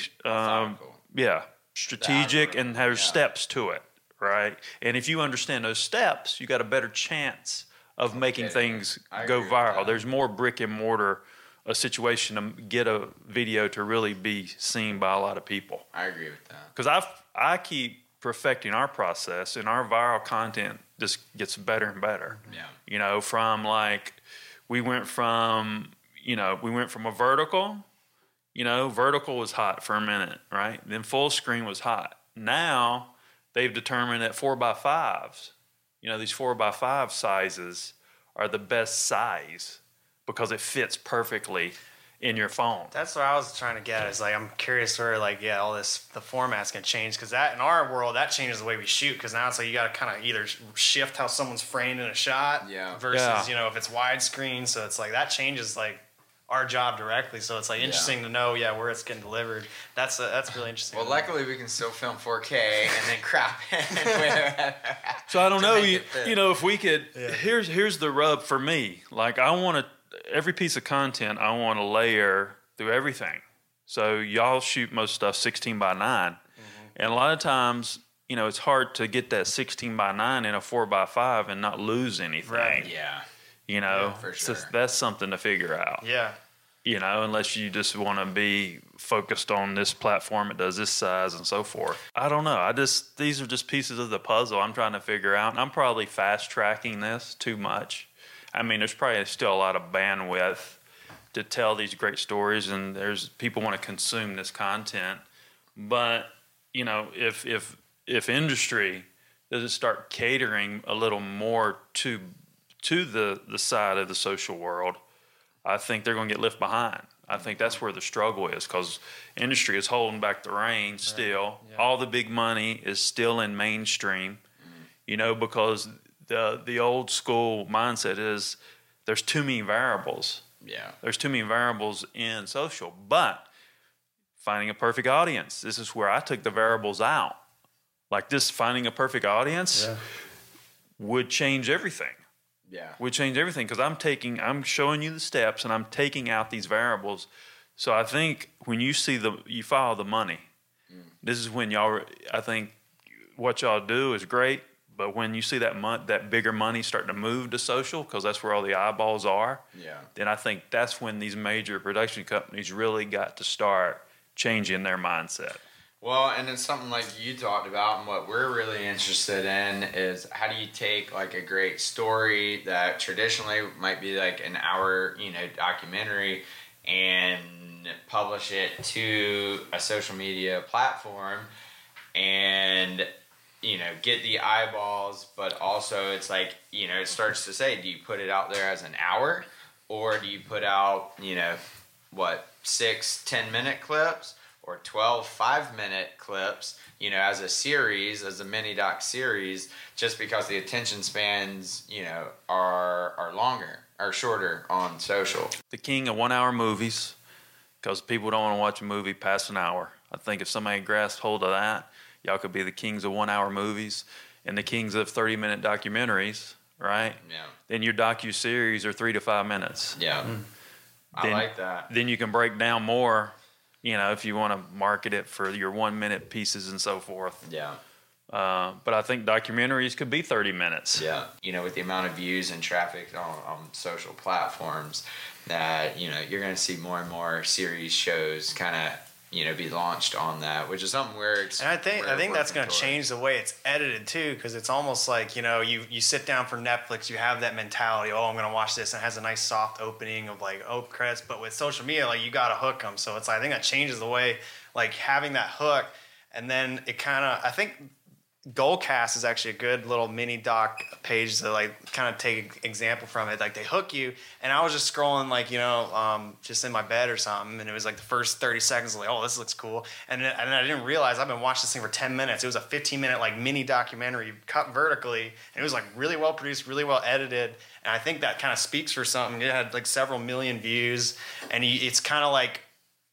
strategic, and there's steps to it, right? And if you understand those steps, you got a better chance of making things go viral. There's more brick and mortar a situation to get a video to really be seen by a lot of people. I agree with that. Because I keep perfecting our process, and our viral content just gets better and better. Yeah. From we went from a vertical. Vertical was hot for a minute, right? Then full screen was hot. Now they've determined that 4x5s, these 4x5 sizes are the best size because it fits perfectly in your phone. That's what I was trying to get. Is like, I'm curious where all the format's gonna change, because that in our world that changes the way we shoot, because now it's like you got to kind of either shift how someone's framed in a shot versus if it's widescreen. So it's like that changes like our job directly. So it's like interesting to know where it's getting delivered. That's really interesting. Well, luckily we can still film 4K and then crop it. So I don't know, if we could. Here's the rub for me. Like I want to. Every piece of content I want to layer through everything. So y'all shoot most stuff 16 by 9. And a lot of times, it's hard to get that 16 by 9 in a 4 by 5 and not lose anything. Right. Yeah. For sure. So that's something to figure out. Yeah. Unless you just want to be focused on this platform, it does this size and so forth. I don't know. These are just pieces of the puzzle I'm trying to figure out. And I'm probably fast tracking this too much. I mean, there's probably still a lot of bandwidth to tell these great stories, and there's people want to consume this content. But if industry doesn't start catering a little more to the side of the social world, I think they're going to get left behind. I think that's where the struggle is, because industry is holding back the reins still. Yeah. All the big money is still in mainstream, because the old school mindset is there's too many variables. Yeah. There's too many variables in social. But finding a perfect audience, this is where I took the variables out. Like this, finding a perfect audience would change everything. Yeah. Would change everything, because I'm showing you the steps and I'm taking out these variables. So I think when you follow the money, this is when I think what y'all do is great. But when you see that bigger money starting to move to social, because that's where all the eyeballs are, then I think that's when these major production companies really got to start changing their mindset. Well, and it's something like you talked about, and what we're really interested in is how do you take like a great story that traditionally might be like an hour, documentary, and publish it to a social media platform and get the eyeballs, but also it's like, it starts to say, do you put it out there as an hour, or do you put out, 6 10-minute clips or 12 5-minute clips, as a series, as a mini doc series, just because the attention spans, are longer or shorter on social. The king of 1 hour movies, because people don't want to watch a movie past an hour. I think if somebody grasps hold of that, y'all could be the kings of 1 hour movies and the kings of 30-minute documentaries, right? Yeah. Then your docu-series are 3 to 5 minutes. Yeah. I like that. Then you can break down more, if you want to market it for your 1 minute pieces and so forth. Yeah. But I think documentaries could be 30 minutes. Yeah. With the amount of views and traffic on social platforms that, you're going to see more and more series shows kind of, be launched on that, which is something where it's. And I think that's going to change the way it's edited too, because it's almost like you sit down for Netflix, you have that mentality, I'm going to watch this, and it has a nice soft opening of like credits, but with social media, like you got to hook them. So it's like, I think that changes the way, like having that hook, and then it kind of, I think Goalcast is actually a good little mini doc page to like kind of take an example from it. Like they hook you, and I was just scrolling like just in my bed or something, and it was like the first 30 seconds like, oh, this looks cool, and I didn't realize I've been watching this thing for 10 minutes. It was a 15-minute like mini documentary cut vertically, and it was like really well produced, really well edited, and I think that kind of speaks for something. It had like several million views, and it's kind of like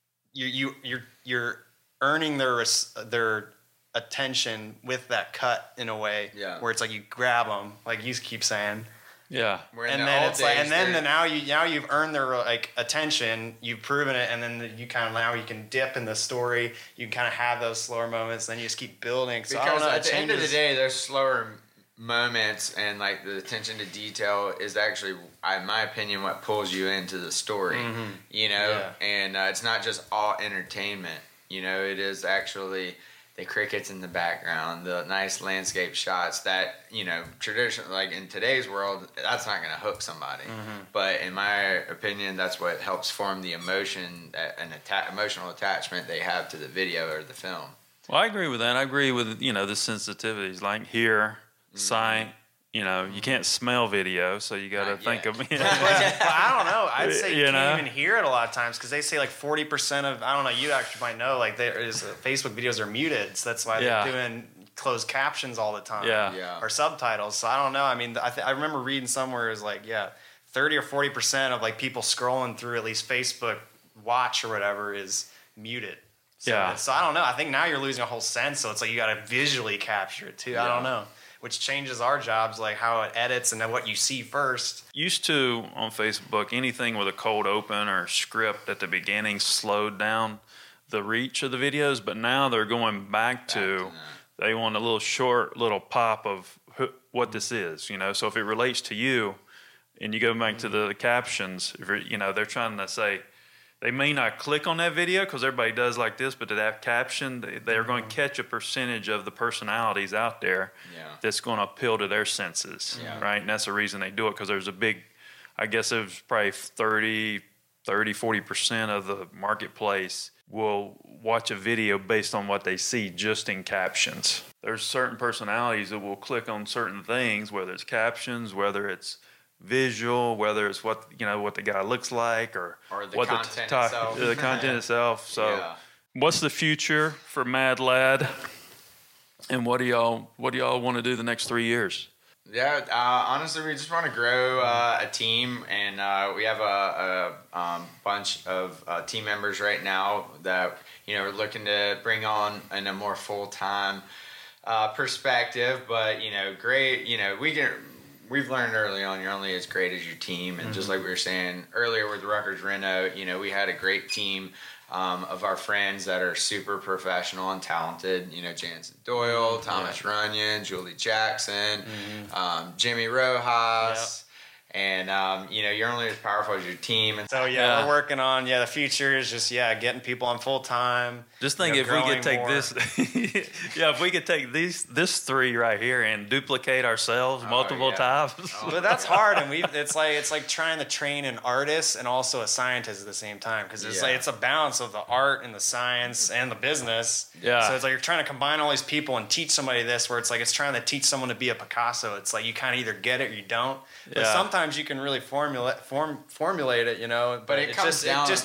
you're earning their attention with that cut in a way, where it's like you grab them, like you keep saying, and then it's like, and then now you've earned their like attention, you've proven it, and then you kind of now you can dip in the story, you can kind of have those slower moments, then you just keep building. So because at the end of the day, there's slower moments, and like the attention to detail is actually, in my opinion, what pulls you into the story. And it's not just all entertainment. It is actually the crickets in the background, the nice landscape shots that, traditionally, like in today's world, that's not going to hook somebody. But in my opinion, that's what helps form the emotion and emotional attachment they have to the video or the film. Well, I agree with that. I agree with, the sensitivities, like hear, sight, You can't smell video, so you got to think of But I don't know. I'd say you can't even hear it a lot of times because they say like 40% of, I don't know, you actually might know, like Facebook videos are muted, so that's why they're doing closed captions all the time or subtitles. So I don't know. I mean, I remember reading somewhere it was like, 30 or 40% of like people scrolling through at least Facebook Watch or whatever is muted. So I don't know. I think now you're losing a whole sense, so it's like you got to visually capture it too. I don't know. Which changes our jobs, like how it edits and then what you see first. Used to, on Facebook, anything with a cold open or script at the beginning slowed down the reach of the videos, but now they're going back to they want a little short little pop of what this is, So if it relates to you and you go back to the captions, they're trying to say, they may not click on that video because everybody does like this, but to that caption, they're going to catch a percentage of the personalities out there that's going to appeal to their senses, right? And that's the reason they do it, because there's a big, I guess it was probably 40% of the marketplace will watch a video based on what they see just in captions. There's certain personalities that will click on certain things, whether it's captions, whether it's visual, whether it's what the guy looks like, or the what content itself. The content itself. So, what's the future for Mad Lad? And what do y'all want to do the next 3 years? Yeah, honestly, we just want to grow a team, and we have a bunch of team members right now that we're looking to bring on in a more full-time perspective. But great, we've learned early on, you're only as great as your team. And just like we were saying earlier with Rutgers Reno, we had a great team of our friends that are super professional and talented. Jansen Doyle, Thomas Runyon, Julie Jackson, Jimmy Rojas. And, you're only as powerful as your team. And so, we're working on, the future is just, getting people on full time. Just think if we could take this, if we could take this three right here and duplicate ourselves multiple times. But that's hard. And it's like trying to train an artist and also a scientist at the same time. Because it's a balance of the art and the science and the business. Yeah. So it's like you're trying to combine all these people and teach somebody this, where it's like it's trying to teach someone to be a Picasso. It's like you kind of either get it or you don't. But sometimes you can really formulate it, But it comes down to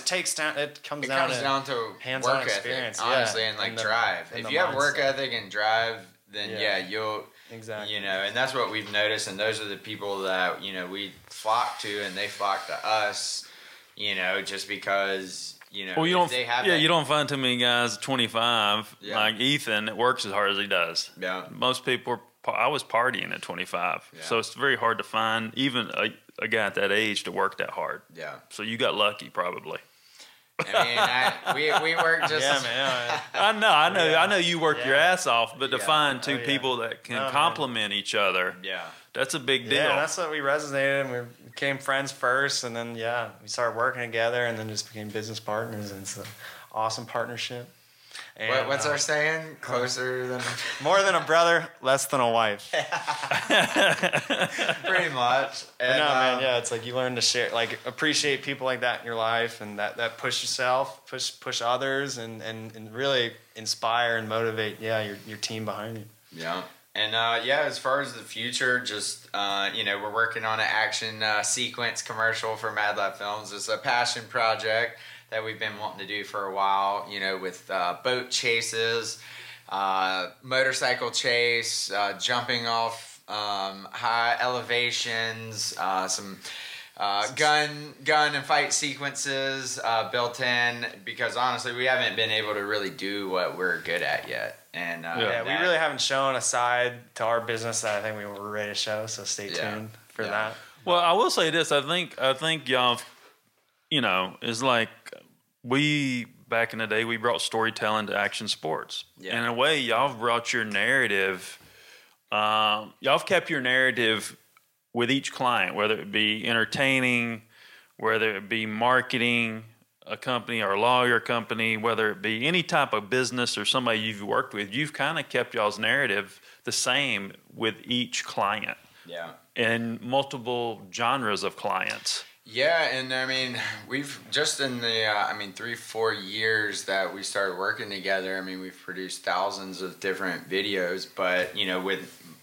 hands-on experience, honestly, and drive. If you have work ethic and drive, then you'll exactly, and that's what we've noticed. And those are the people that we flock to, and they flock to us, just because you don't you don't find too many guys at 25 like Ethan that works as hard as he does. Yeah, most people I was partying at 25, so it's very hard to find even a guy at that age to work that hard. Yeah. So you got lucky, probably. I mean, we work just. Yeah, man. I know you work your ass off, but to find two people that can complement each other, that's a big deal. Yeah, that's what we resonated, and we became friends first, and then we started working together, and then just became business partners, and it's an awesome partnership. And, what's our saying? More than a brother, less than a wife. Pretty much. And, it's like you learn to share, like appreciate people like that in your life, and that push yourself, push others, and really inspire and motivate. Your team behind you. Yeah. And as far as the future, just we're working on an action sequence commercial for Mad Lad Films. It's a passion project that we've been wanting to do for a while, with boat chases, motorcycle chase, jumping off high elevations, some gun and fight sequences built in, because honestly we haven't been able to really do what we're good at yet. And we really haven't shown a side to our business that I think we were ready to show, so stay tuned for that. Well, I will say this, I think y'all, is like, we back in the day, we brought storytelling to action sports. Yeah. In a way, y'all brought your narrative. Y'all have kept your narrative with each client, whether it be entertaining, whether it be marketing a company or a lawyer company, whether it be any type of business or somebody you've worked with. You've kind of kept y'all's narrative the same with each client. Yeah. And multiple genres of clients. Yeah, and I mean, we've just in the 3-4 years that we started working together, we've produced thousands of different videos, but with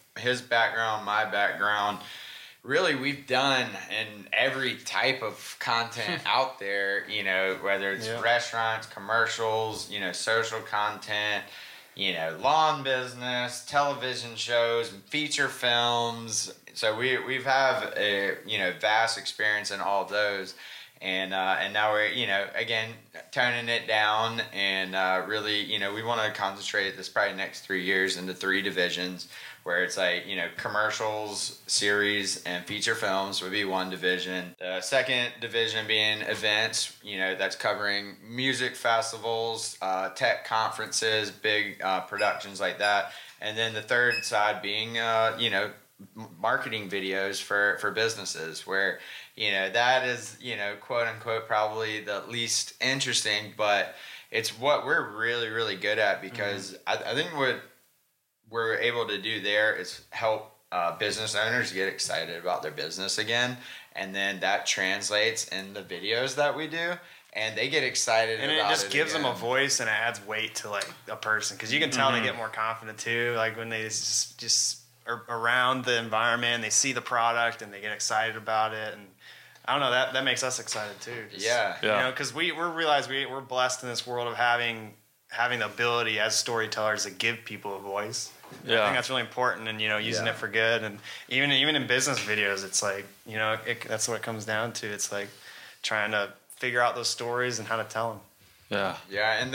his background, my background, really we've done in every type of content out there, you know, whether it's restaurants, commercials, you know, social content, you know, lawn business, television shows, feature films. So we've have a, you know, vast experience in all of those. And now we're, you know, again, toning it down and really, you know, we want to concentrate this probably next 3 years into 3 divisions where it's like, you know, commercials, series, and feature films would be one division. The second division being events, you know, that's covering music festivals, tech conferences, big productions like that. And then the third side being, you know, marketing videos for businesses where, you know, that is, you know, quote unquote, probably the least interesting, but it's what we're really, really good at because I think what we're able to do there is help business owners get excited about their business again. And then that translates in the videos that we do. And they get excited about it. And it just gives them a voice and it adds weight to like a person. Because you can tell they get more confident too. Like when they just are around the environment, they see the product and they get excited about it. And I don't know, that makes us excited too. Just, you know, because we realize we're blessed in this world of having the ability as storytellers to give people a voice. I think that's really important, and you know, using it for good. And even in business videos, it's like, you know, that's what it comes down to. It's like trying to figure out those stories and how to tell them. And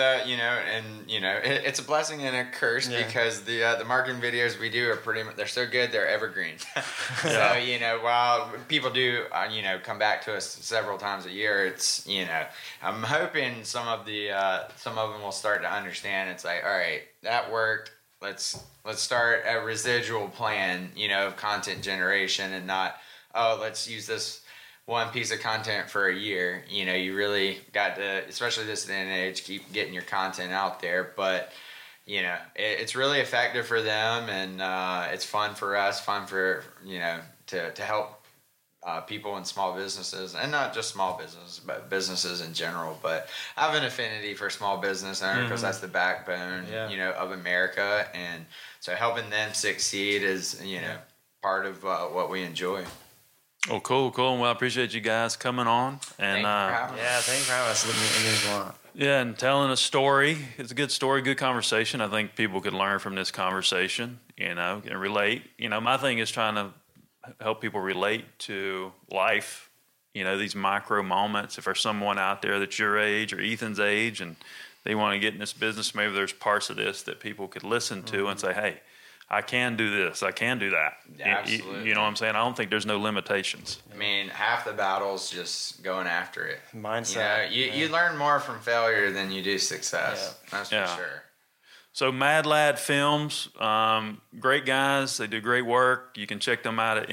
it's a blessing and a curse because the marketing videos we do are they're so good they're evergreen. So you know, while people do you know, come back to us several times a year, it's, you know, I'm hoping some of them will start to understand. It's like, all right, that worked. Let's start a residual plan, you know, of content generation and not, let's use this one piece of content for a year. You know, you really got to, especially this day and age, keep getting your content out there. But, you know, it's really effective for them, and it's fun for us, fun for, you know, to help people in small businesses, and not just small businesses, but businesses in general. But I have an affinity for small business owner because that's the backbone, you know, of America. And so helping them succeed is, you know, part of what we enjoy. Oh, cool. Well, I appreciate you guys coming on. And thank you for having us. It means a lot. Yeah, and telling a story. It's a good story, good conversation. I think people could learn from this conversation, you know, and relate. You know, my thing is trying to help people relate to life, you know, these micro moments. If there's someone out there that's your age or Ethan's age and they want to get in this business, maybe there's parts of this that people could listen to and say, hey, I can do this, I can do that. Absolutely. You know what I'm saying? I don't think there's no limitations. I mean, half the battle's just going after it. Mindset. You know, you learn more from failure than you do success. That's for sure. So Mad Lad Films, great guys. They do great work. You can check them out at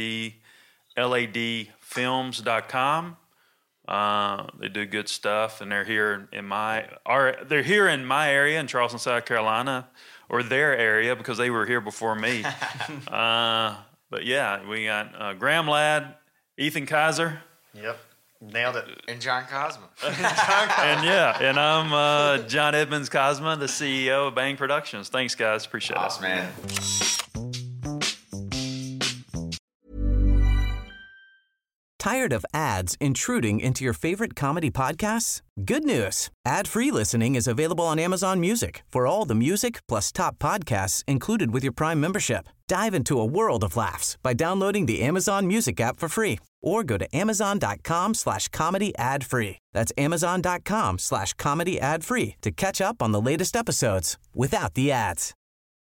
madladfilms.com. They do good stuff, and they're here in my area in Charleston, South Carolina, or their area because they were here before me. But yeah, we got Graham Ladd, Ethan Kaiser. Yep. Nailed it. And John Cosma. and I'm John Edmonds Cosma, the CEO of Bang Productions. Thanks, guys. Appreciate it. Man. Tired of ads intruding into your favorite comedy podcasts? Good news. Ad-free listening is available on Amazon Music for all the music plus top podcasts included with your Prime membership. Dive into a world of laughs by downloading the Amazon Music app for free or go to amazon.com/comedy ad-free. That's amazon.com/comedy ad-free to catch up on the latest episodes without the ads.